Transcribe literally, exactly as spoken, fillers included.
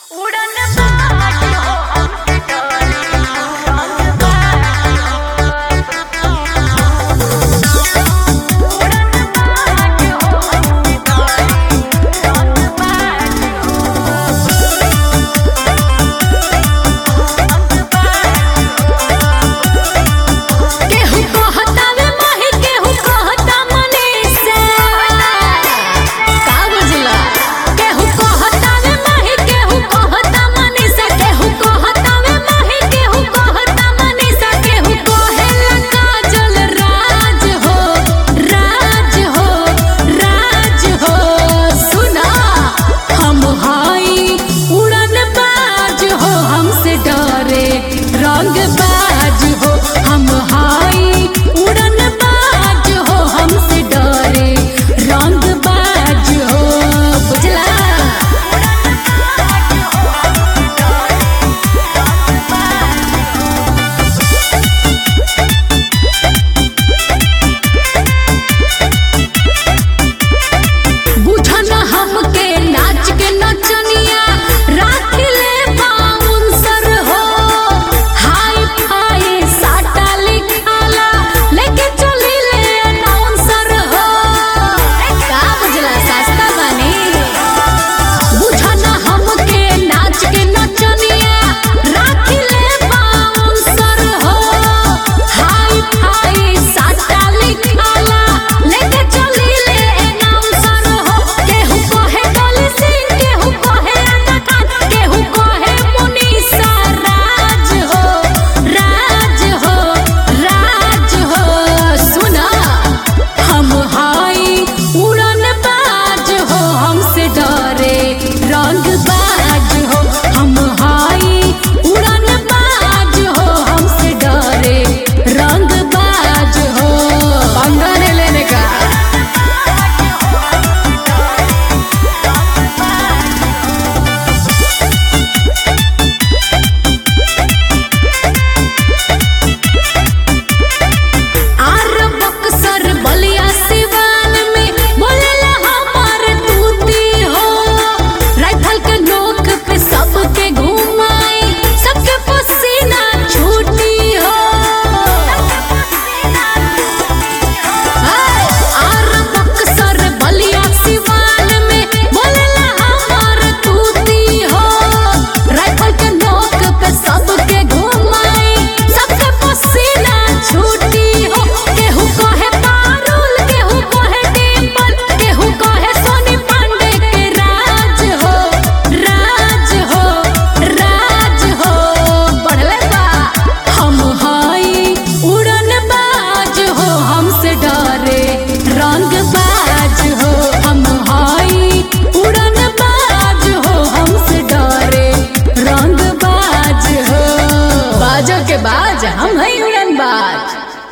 रंगबाज हो हम हाई उड़न बाज हो हमसे डरे रंगबाज हो बुझला। बुझना हमके नाच के नचनिया राख ले बाउंसर हो हाई फाई साटा लिखाला लेके चली ले अनाउंसर हो का बुझला सस्ता बनी। बुझना हमके नाच के नचनिया राख ले बाउंसर हो हाई फाई साटा लिखाला लेके चली ले अनाउंसर हो। केहू कहे डॉली सिंह केहू कहे अन्ना खान केहू कहे मुनीसा राज हो राज हो राज हो। सुना हम हाई उड़न बाज हो हमसे डरे रंगबाज हो हम हाई उड़न बाज हो हमसे डरे रंगबाज हो। पंगा नहीं लेने का। आर बक्सर बलिया सिवान में बोलेला हमार तूती हो राइफल के नोक पे सबके घुमाई सबके पसीना छूटी हो। आर बक्सर बलिया सिवान में बोलेला हमार तूती हो राइफल के नोक पे सबके घुमाई सबके पसीना छूटी हो। केहू कहे पारुल केहू कहे डिंपल केहू कहे सोनी पांडे के राज हो राज हो राज हो। बढ़ले बा हम हाई उड़न बाज हो हमसे डरे रंगबाज हो हम हाई उड़न बाज हो हमसे डरे रंगबाज हो। बाजो के बाज हम हई